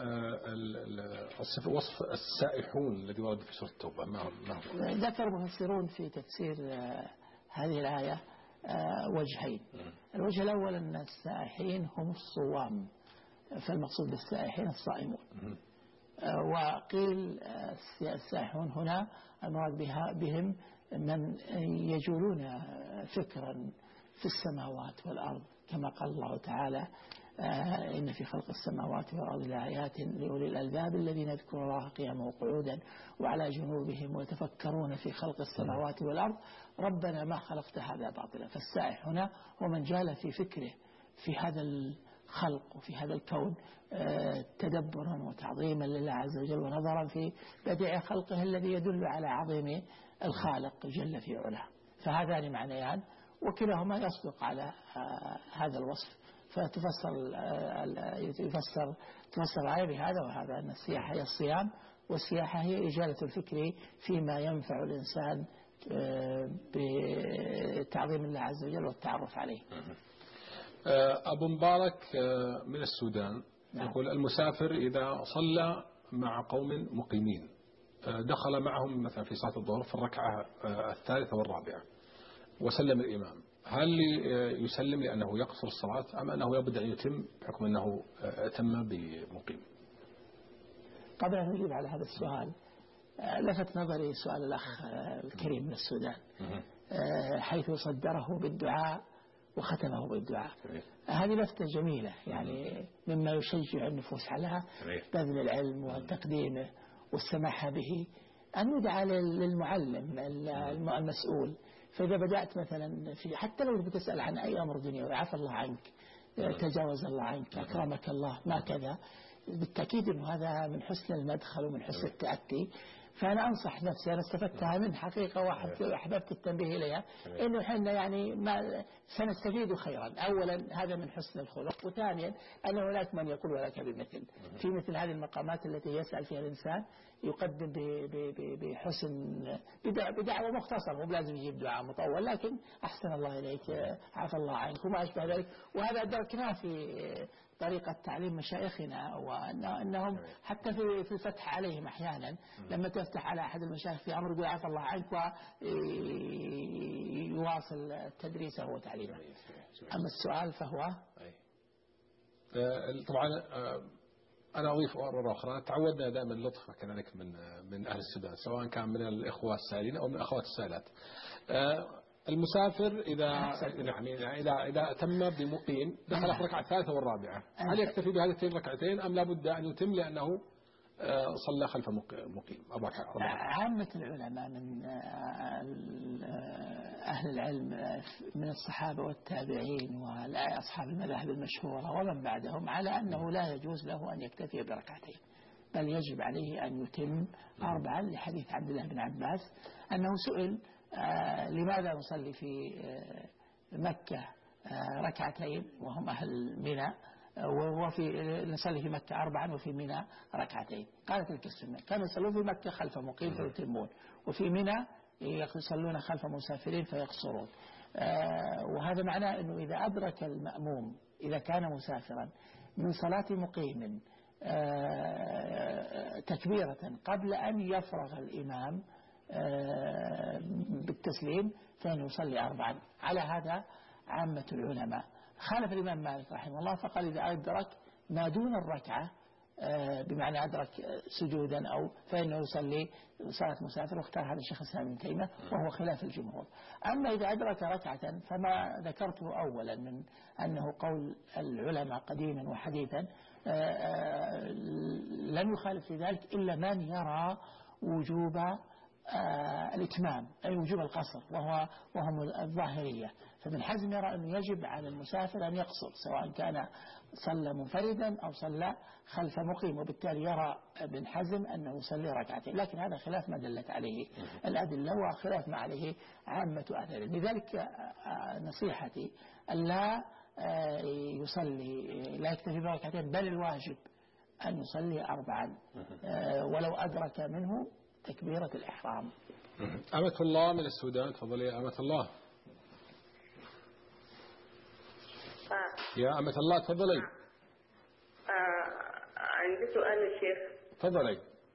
وصف السائحون الذي ورد في سورة التوبة ما هو؟ ذكر المفسرون في تفسير هذه الآية وجهين. الوجه الأول أن السائحين هم الصوام، فالمقصود بالسائحين الصائمون. وقيل السائحون هنا المراد بهم من يجولون فكرا في السماوات والأرض، كما قال الله تعالى إن في خلق السماوات والأرض لآيات لأولي الألباب الذين يذكرون الله قياما وقعودا وعلى جنوبهم ويتفكرون في خلق السماوات والأرض ربنا ما خلقت هذا باطلا. فالسائح هنا هو من جال في فكره في هذا الخلق وفي هذا الكون تدبرا وتعظيما لله عز وجل ونظرا في بديع خلقه الذي يدل على عظيم الخالق جل في علاه. فهذان معنيان وكلاهما يصدق على هذا الوصف فتفسر تفسر الآية بهذا وهذا، أن السياحة هي الصيام، والسياحة هي إجالة الفكر فيما ينفع الإنسان بتعظيم الله عز وجل والتعرف عليه. أبو مبارك من السودان يقول: المسافر إذا صلى مع قوم مقيمين دخل معهم مثلا في صلاة الظهر في الركعة الثالثة والرابعة وسلم الإمام، هل يسلم لأنه يقصر الصلاة أم أنه يبدأ أن يتم بحكم أنه أتم بمقيم؟ قبل أن نجيب على هذا السؤال لفت نظري سؤال الأخ الكريم من السودان حيث صدره بالدعاء وختمه بالدعاء. هذه لفتة جميلة، يعني مما يشجع النفوس على بذل العلم وتقديمه والسماح به، أن يدعى للمعلم المسؤول. فإذا بدأت مثلا حتى لو بتسأل عن أي أمر دنيوي، عفى الله عنك، تجاوز الله عنك، أكرمك الله، ما كذا، بالتأكيد أنه هذا من حسن المدخل ومن حسن التأتي. فأنا أنصح نفسي، أنا استفدتها من حقيقة وأحببت التنبيه إليها، إنه إحنا يعني ما سنستفيد خيرا. أولا هذا من حسن الخلق، وثانيا أن هناك من يقول ولك بمثل في مثل هذه المقامات التي يسأل فيها الإنسان، يقدم بحسن بدعوة مختصرة، مو لازم يجيب دعاء مطول، لكن أحسن الله إليك، عفى الله عنك، وما أشبه ذلك. وهذا أدركناه في طريقة تعليم مشايخنا، وأنهم حتى في الفتح عليهم أحيانا لما تفتح على أحد المشايخ في أمر يقول عفى الله عنك ويواصل تدريسه وتعليمه. أما السؤال فهو طبعا أنا أضيف مرة أخرى، تعودنا دائما اللطف كذلك من أهل السودان، سواء كان من الإخوة السائلين أو من الأخوات السائلات. المسافر إذا تم بمقيم دخل في الركعة الثالثة والرابعة، هل يكتفي بهذه الركعتين أم لابد أن يتم لأنه صلى خلف مقيم؟ عامة العلماء من أهل العلم من الصحابة والتابعين وأصحاب المذاهب المشهورة ومن بعدهم على أنه لا يجوز له أن يكتفي بركعتين، بل يجب عليه أن يتم 4، لحديث عبد الله بن عباس أنه سئل لماذا نصلي في مكة ركعتين وهم أهل منى، نصلي في مكة 4 وفي منى ركعتين؟ قال تلك السنة، كانوا يصلون في مكة خلف مقيم فيتمون، وفي منى يصلون خلف مسافرين فيقصرون. وهذا معناه أنه إذا أدرك المأموم إذا كان مسافرا من صلاة مقيم تكبيرة قبل أن يفرغ الإمام بالتسليم فإنه يصلي 4. على هذا عامة العلماء. خالف الإمام مالك رحمه الله فقال إذا أدرك ما دون الركعة بمعنى أدرك سجودا أو فإنه يصلي صلاة مسافر، واختار هذا الشيخ الإسلام ابن تيمية وهو خلاف الجمهور. أما إذا أدرك ركعة فما ذكرته أولا من أنه قول العلماء قديما وحديثا لم يخالف في ذلك إلا من يرى وجوب الإتمام أي وجوب القصر وهم الظاهرية. فابن حزم يرى أنه يجب على المسافر أن يقصر سواء كان صلى منفردا أو صلى خلف مقيم، وبالتالي يرى ابن حزم أنه يصلي ركعتين، لكن هذا خلاف ما دلت عليه الأدلة وخلاف ما عليه عامة أهل العلم. لذلك نصيحتي ألا يصلي لا يكتفي بركعتين، بل الواجب أن يصلي 4 ولو أدرك منه تكبيرة الإحرام. أمة الله من السودان، تفضلي يا أمة الله. يا أمة الله تفضلي. عندي سؤال للشيخ. تفضلي.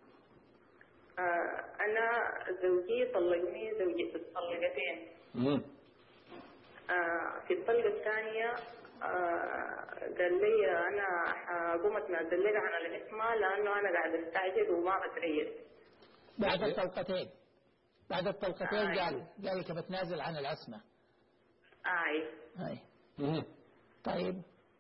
أنا زوجي طلقني طلقتين. في الطلقة الثانية قال لي أنا قمت أدلق عن الإسماء لأنه أنا قاعد أستعجل وما بتريد. بعد الطلقتين قال لك بتنازل عن العصمة. أي. طيب.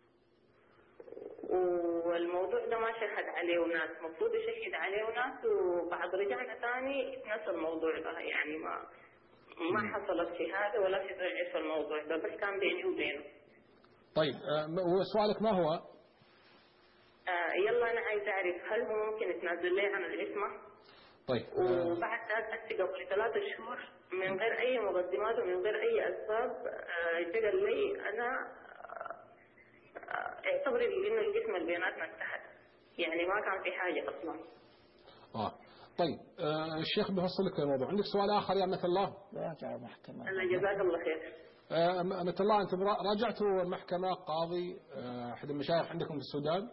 والموضوع ده ما شهد عليه ناس، مفروض يشهد عليه ناس، وبعد رجعنا ثاني اتنسى الموضوع ده، يعني ما حصلت شهادة ولا في ضعف في الموضوع ده، بس كان بيني وبينه. طيب سؤالك ما هو؟ يلا أنا عايز أعرف هل هو ممكن يتنازل لي عن العصمة؟ طيب. وبعد ذلك قبل 3 شهور من غير أي مقدمات ومن غير أي أسباب قال لي أنا اعتبري إنه الجسم اللي بيناتنا انتهت، يعني ما كان في حاجة أصلا. طيب الشيخ بيوصل لك الموضوع. عندك سؤال آخر يا أمة الله؟ راجع محكمة. الله جزاك الله خير. أمة الله، أنت راجعتوا المحكمة قاضي أحد المشايخ عندكم في السودان؟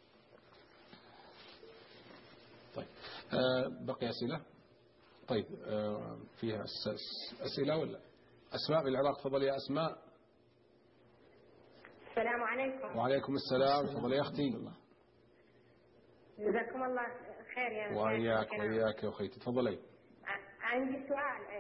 طيب بقي أسئلة؟ طيب فيها أسئلة ولا؟ أسماء بالعراق، تفضل يا أسماء. السلام عليكم. وعليكم السلام، تفضل يا أختي. جزاكم الله خير يا وإياك يا أخي، تفضلي. عندي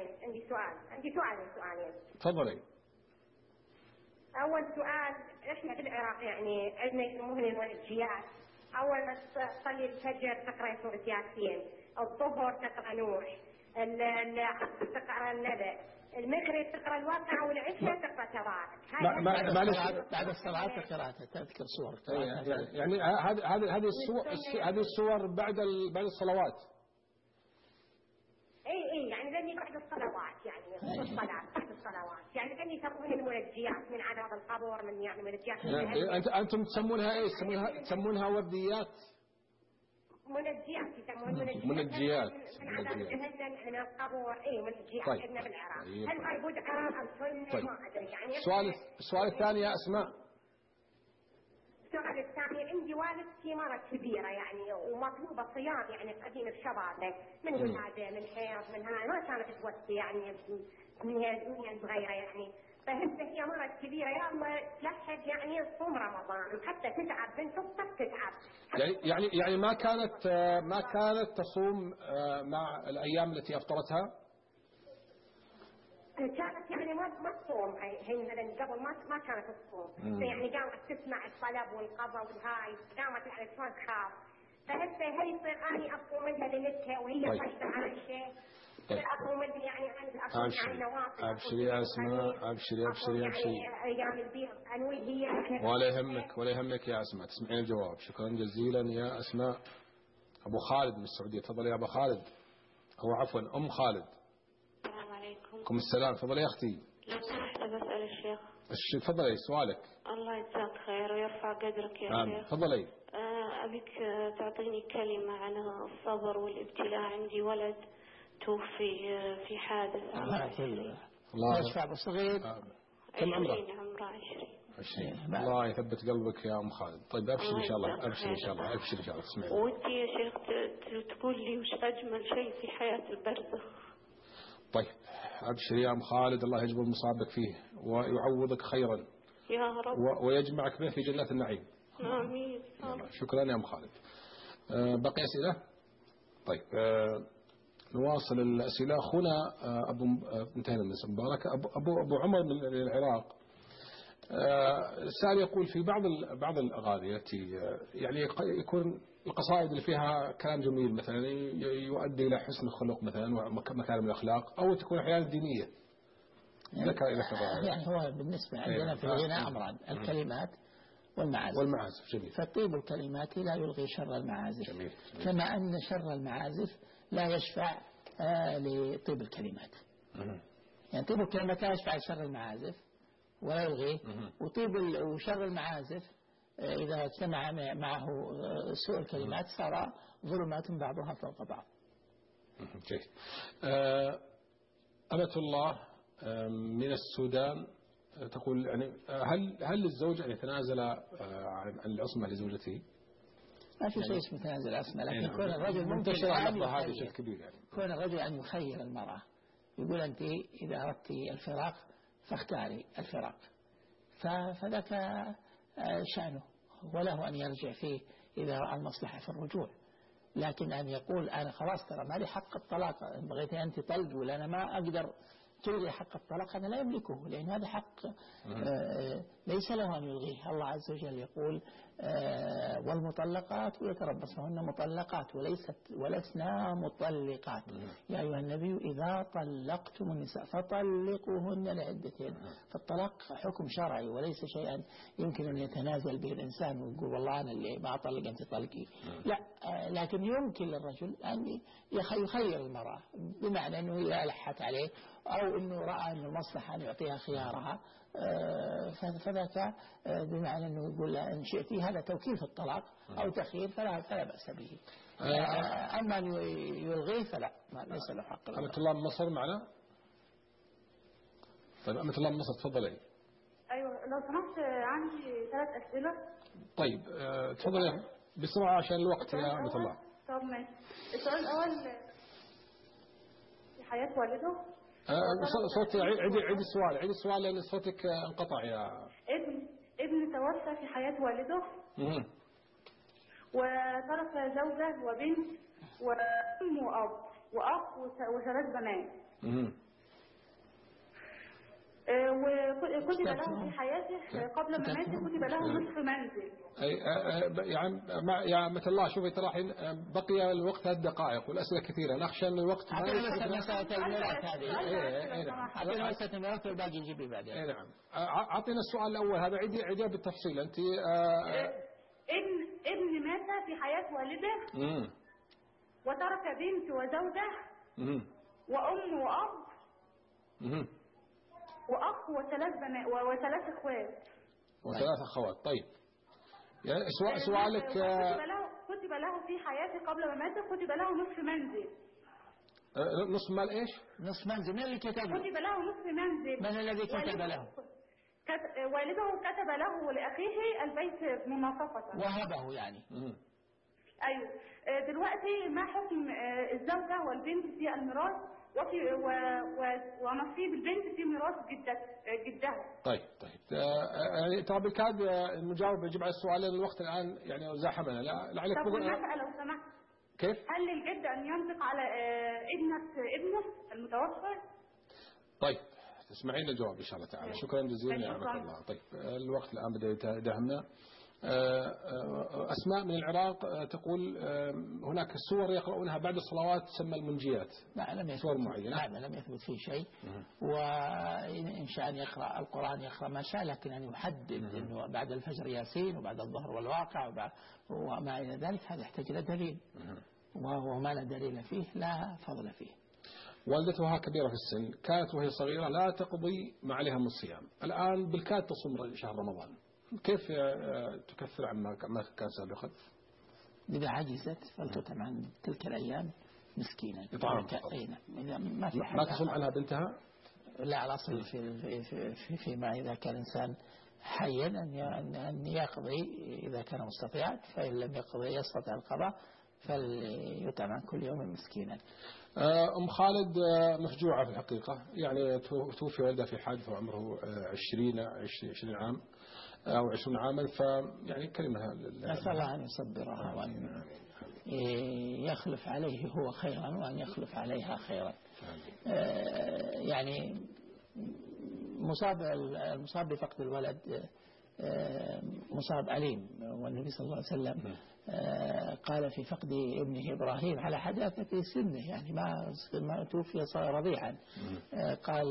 سؤالين. تفضلي. أول سؤال، إحنا في العراق يعني عندنا يسموهن المنجيات. أول ما تصلي الفجر تقرأ سورة ياسين، الظهر تقرأ نوح، العصر تقرأ النبأ، المغرب تقرأ الواقعة، والعشاء تقرأ تبارك. بعد الصلاة قراءة تذكر سور. يعني هذه السور بعد الصلوات. اي يعني لاني بعد الصلوات، يعني مو الصلاة بعد الصلوات، يعني لاني يسمونها المنجيات من عذاب القبر، من يعني منجيات. أنتم تسمونها ايش؟ تسمونها ورديات؟ منجيات يسمونها منجيات. من عذاب جهنم، من القبر. اي منجيات عندنا في العراق. هل موجود عراق أم سنة؟ ما ادري يعني. السؤال الثاني يا أسماء. السؤال الثاني، عندي والدتي مرض كبيرة يعني ومطلوبة صيام يعني قديم الشباب من ولادة من حيض من هاي، ما كانت توفي يعني من هي صغيرة يعني، فهمت هي مرض كبيرة يا الله تلحق يعني صوم رمضان وحتى تتعب بنت الصف تتعب. يعني ما كانت تصوم مع الأيام التي أفطرتها؟ كانت يعني ما تصوم هي مثلا قبل ما كانت تصوم، يعني قامت تسمع الطلب والقضاء والهاي، قامت يعني شلون تخاف، فهسه هي يصير اني اصوم منها ليلتها وهي تشتغل على الشيء، اصوم منها يعني عن يعني نوافل. ابشري يا اسماء، ابشري. ايام البيض انوي هي. ولا يهمك يا اسماء، تسمعين الجواب. شكرا جزيلا يا اسماء. ابو خالد من السعوديه، تفضل يا ابو خالد. هو عفوا ام خالد. السلام عليكم. عليكم السلام، تفضلي يا اختي. لو سمحت بسأل الشيخ. تفضلي سؤالك. الله يجزاك خير ويرفع قدرك يا شيخ. تفضلي. أبيك تعطيني كلمة عن الصبر والابتلاء. عندي ولد توفي في حادث. الله يشفع صغير. كم عمره؟ عمره 20. الله يثبت قلبك يا أم خالد. طيب أبشر إن شاء الله، أبشر إن شاء الله، أبشر إن شاء الله. تسمعي. ودي يا شيخ تقول لي وش أجمل شيء في حياة البرزخ. طيب أبشر يا أم خالد، الله يجبر مصابك فيه ويعوضك خيرا يا رب، ويجمعك به في جنات النعيم. آمين. شكرا يا أم خالد. بقي أسئلة؟ طيب نواصل الأسئلة. أخونا انتهينا من مبارك. أبو عمر من العراق سأل يقول في بعض الأغاني التي يعني يكون القصائد اللي فيها كلام جميل مثلا يؤدي إلى حسن الخلق مثلا ومكارم الأخلاق، أو تكون أحيانا دينية. يعني هو بالنسبة عندنا في الغناء أمران، الكلمات والمعازف. جميل. فطيب الكلمات لا يلغي شر المعازف. جميل. كما أن شر المعازف لا يشفع لطيب الكلمات. يعني طيب الكلمات لا يشفع لشر المعازف ولا يلغيه، وشر المعازف إذا اجتمع معه سوء الكلمات صار ظلمات بعضها فوق بعض. جيد. أمة الله من السودان تقول يعني هل للزوج أن يتنازل عن العصمة لزوجته؟ ما في شيء اسمه تنازل العصمة، لكن كون الرجل منتشر هذا شيء كبير يعني. كون الرجل أن يخير المرأة، يقول أنت إذا أردت الفراق فاختاري الفراق، فذاك شأنه وله أن يرجع فيه إذا رأى المصلحة في الرجوع. لكن أن يقول أنا خلاص ترى ما لي حق الطلاق، بغيت أنت طلق ولا أنا ما أقدر تلغي حق الطلاق، هذا لا يملكه، لأن هذا حق ليس له أن يلغيه. الله عز وجل يقول والمطلقات يتربصن مطلقات ولسنا مطلقات. يا أيها النبي إذا طلقتم النساء فطلقوهن لعدتهن. فالطلاق حكم شرعي وليس شيئا يمكن أن يتنازل به الإنسان ويقول والله أنا اللي ما أطلق أنت طلقي. لا، لكن يمكن للرجل أن يخير المرأة، بمعنى أنه إذا ألحت عليه أو أنه رأى أن المصلحة أن يعطيها خيارها فذاك بمعنى أنه يقول له إن شئت، هذا توكيل في الطلاق أو تخيير فلا بأس به. أما أن يلغيه فلا، ليس له حق. أمة الله من مصر معنا. طيب أمة الله من مصر تفضلي. أيوة لو سمحت عندي 3 أسئلة. طيب تفضلي بسرعة عشان الوقت يا أمة الله. طب ماشي. السؤال الأول في حياة والده. صوتي عيد السؤال لأن صوتك انقطع يا. ابن توفى في حياة والده. وترك زوجة وبنت وأم وأب وأخ و3 بنات. وكتب له في حياته قبل مماته كتب له نصف منزل. يا مثل الله شوفي ترى الحين بقي الوقت 3 دقائق والأسئلة كثيرة، نخشى أن الوقت ما يسمح. مسألة الميراث هذه. أعطينا مسألة الميراث والباقي نجيبه بعدين. نعم. أعطينا السؤال الأول هذا عيديه بالتفصيل أنت. ابن مات في حياة والده. وترك بنت وزوجة. وأم وأب. وأخ و3 بنات و3 إخوات. و3 أخوات. طيب سؤالك. كتب له في حياته قبل ما مات كتب له نصف منزل. نصف مال إيش؟ نصف منزل. من اللي كتب؟ كتب له نصف منزل. من الذي كتب له؟ والده كتب له لأخيه البيت مناصفة. وهبه يعني. أيوه. دلوقتي ما حكم الزوجة والبنت في الميراث ونصيب البنت في ميراث جدها. طيب ترى بالكاد المجاوب يجب على السؤال لأن الوقت الآن يعني زاحمنا. لعلك طب والمسألة لو سمحت كيف؟ هل للجد أن ينفق على ابنه المتوفى؟ طيب تسمعين الجواب إن شاء الله تعالى. شكرا جزيلا يا عمة الله. طيب الوقت الآن بدأ يداهمنا. أسماء من العراق تقول هناك سور يقرؤونها بعد الصلوات تسمى المنجيات. سور معينة. هذا لم يثبت فيه شيء. وإن شاء أن يقرأ القرآن يقرأ ما شاء، لكن أن يحدد أنه بعد الفجر ياسين وبعد الظهر والواقع وما إلى ذلك هذا يحتاج إلى دليل، وهو ما لا دليل فيه لا فضل فيه. والدتها كبيرة في السن، كانت وهي صغيرة لا تقضي ما عليها من الصيام، الآن بالكاد تصوم شهر رمضان، كيف تكفر عما كان سابقا؟ إذا عجزت فلتطعم عن تلك الأيام مسكينا. ما تصوم عنها بنتها؟ لا، الأصل فيما إذا كان إنسان حيا أن يقضي إذا كان مستطيعا، فإن لم يستطع القضاء فليطعم عن كل يوم مسكينا. أم خالد مفجوعة في الحقيقة، يعني توفي والدها في حادث وعمره 20 عام أو 20 عاما، فيعني كلمة نسأل الله أن يصبرها وأن يخلف عليه هو خيرا وأن يخلف عليها خيرا. يعني المصاب بفقد الولد مصاب أليم، والنبي صلى الله عليه وسلم قال في فقد ابنه إبراهيم على حداثة سنه، يعني ما توفي صار رضيعا، قال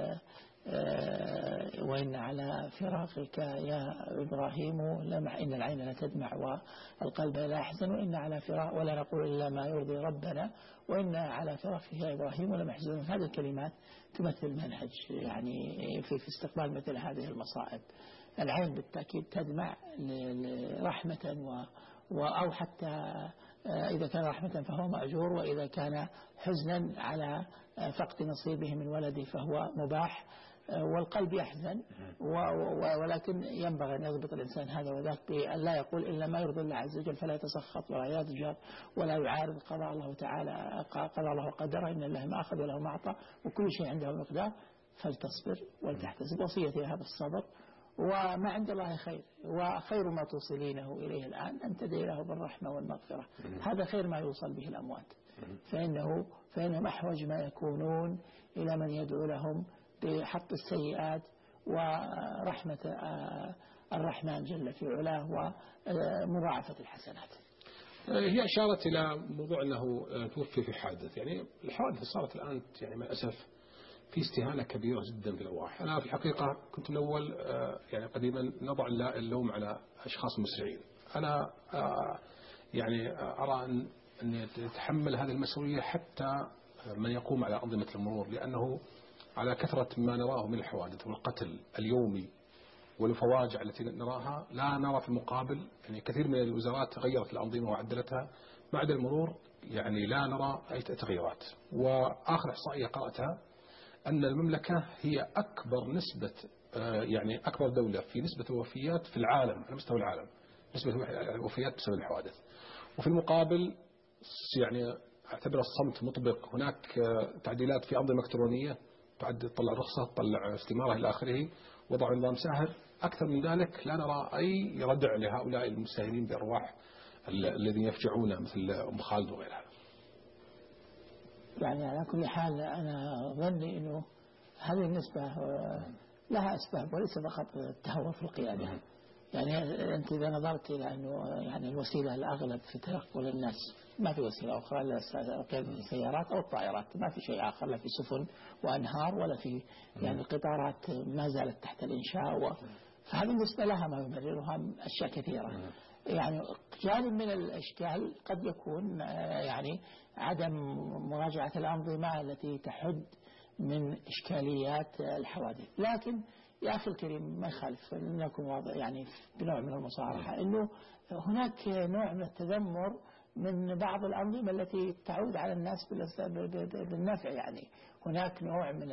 وإن على فراقك يا إبراهيم إن العين لتدمع والقلب لا يحزن، وإن على فراق ولا نقول إلا ما يرضي ربنا، وإن على فراقك يا إبراهيم لمحزون. هذه الكلمات تمثل منهج يعني في استقبال مثل هذه المصائب. العين بالتأكيد تدمع رحمة أو حتى إذا كان رحمة فهو مأجور، وإذا كان حزنا على فقد نصيبه من ولده فهو مباح، والقلب يحزن، ولكن ينبغي أن يضبط الإنسان هذا وذاك بأن لا يقول إلا ما يرضي الله عز وجل، فلا يتسخط ولا يضجر ولا يعارض قضاء الله تعالى، قضاء الله وقدره، إن الله ما أخذ وله ما أعطى وكل شيء عنده مقدار، فلتصبر ولتحتسب. وصيتي هذا الصبر، وما عند الله خير، وخير ما توصلينه إليه الآن أن تدعي له بالرحمة والمغفرة، هذا خير ما يوصل به الأموات، فإنهم أحوج ما يكونون إلى من يدعو لهم بحط السيئات ورحمة الرحمن جل في علاه ومضاعفة الحسنات. هي أشارت إلى موضوع أنه توفي في حادث، يعني الحوادث صارت الآن يعني مع الأسف في استهانة كبيرة جدا في الأرواح. أنا في الحقيقة كنت الأول يعني قديما نضع اللوم على أشخاص مسرعين، أنا يعني أرى أن يتحمل هذه المسؤولية حتى من يقوم على أنظمة المرور، لأنه على كثرة ما نراه من الحوادث والقتل اليومي والفواجع التي نراها، لا نرى في المقابل يعني كثير من الوزارات غيرت الأنظمة وعدلتها، بعد المرور يعني لا نرى أي تغييرات. وآخر إحصائية قرأتها أن المملكة هي أكبر نسبة يعني أكبر دولة في نسبة الوفيات في العالم على مستوى العالم، نسبة الوفيات بسبب الحوادث. وفي المقابل يعني اعتبر الصمت مطبق، هناك تعديلات في أنظمة إلكترونية تطلع رخصة، تطلع استمارة إلى آخره، وضع نظام ساهر. أكثر من ذلك لا نرى أي ردع لهؤلاء المساهمين بأرواح الذين يفجعون مثل أم خالد وغيرها. يعني على كل حال أنا ظني أنه هذه النسبة لها أسباب وليس فقط التهور في القيادة. يعني أنت إذا نظرت إلى أنه يعني الوسيلة الأغلب في تنقل الناس ما في وسيلة أخرى إلا قيادة السيارات أو الطائرات، ما في شيء آخر، لا في سفن وأنهار ولا في يعني قطارات ما زالت تحت الإنشاء. فهذه النسبة لها ما يبررها أشياء كثيرة. يعني جانب من الإشكال قد يكون يعني عدم مراجعة الأنظمة التي تحد من إشكاليات الحوادث. لكن يا أخي الكريم ما يخالف أن نكون يعني بنوع من المصارحة أنه هناك نوع من التذمر من بعض الأنظمة التي تعود على الناس بالنفع. يعني هناك نوع من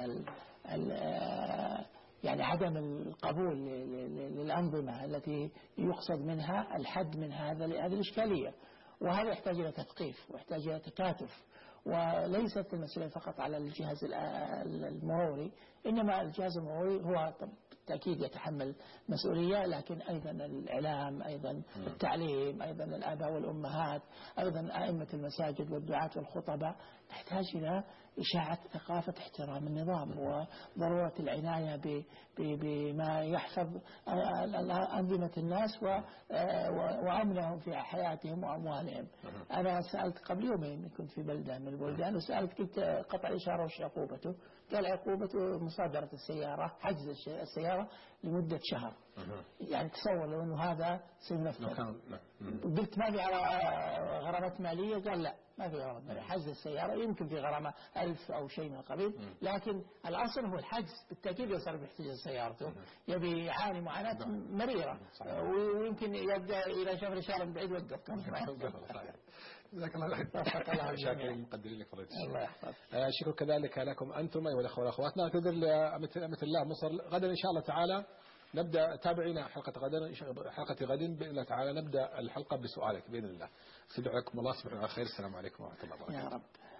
يعني عدم القبول للأنظمة التي يقصد منها الحد من هذه الإشكالية، وهذا يحتاج إلى تثقيف ويحتاج إلى تكاتف. وليست المسؤولية فقط على الجهاز المروري، إنما الجهاز المروري هو بالتأكيد يتحمل مسؤولية، لكن أيضا الإعلام، أيضا التعليم، أيضا الآباء والأمهات، أيضا أئمة المساجد والدعاة والخطباء، نحتاج إلى إشاعة ثقافة احترام النظام وضرورة العناية بما يحفظ أنظمة الناس وأمنهم في حياتهم وأموالهم. أنا سألت قبل يومين، كنت في بلدة من البلدان وسألت قلت قطع الإشارة وش عقوبته؟ قال عقوبته مصادرة السيارة، حجز السيارة لمدة شهر. يعني تصور لو أنه هذا سينفذ. قلت ما في غرامات مالية؟ قال لا ما في غرامات مالية، حجز السيارة يمكن في غرامة 1000 أو شيء من القبيل، لكن الأصل هو الحجز. بالتأكيد يصير بيحتجز سيارته، يبي يعاني معاناة مريرة، ويمكن يبدأ إلى شهر الإشارة من بعيد وقف كمان. جزاك الله خير. شاكرين مقدرين لك فضيلة الشيخ. الله يحفظك. شكرا كذلك لكم أنتم أيها الأخوة والأخوات. نعتذر مثل الله مصر. غدا إن شاء الله تعالى نبدأ، تابعينا حلقة غد بإذن الله تعالى، نبدأ الحلقة بسؤالك بإذن الله. استودعكم الله، سبحانه على خير. السلام عليكم ورحمة الله وبركاته. يا رب.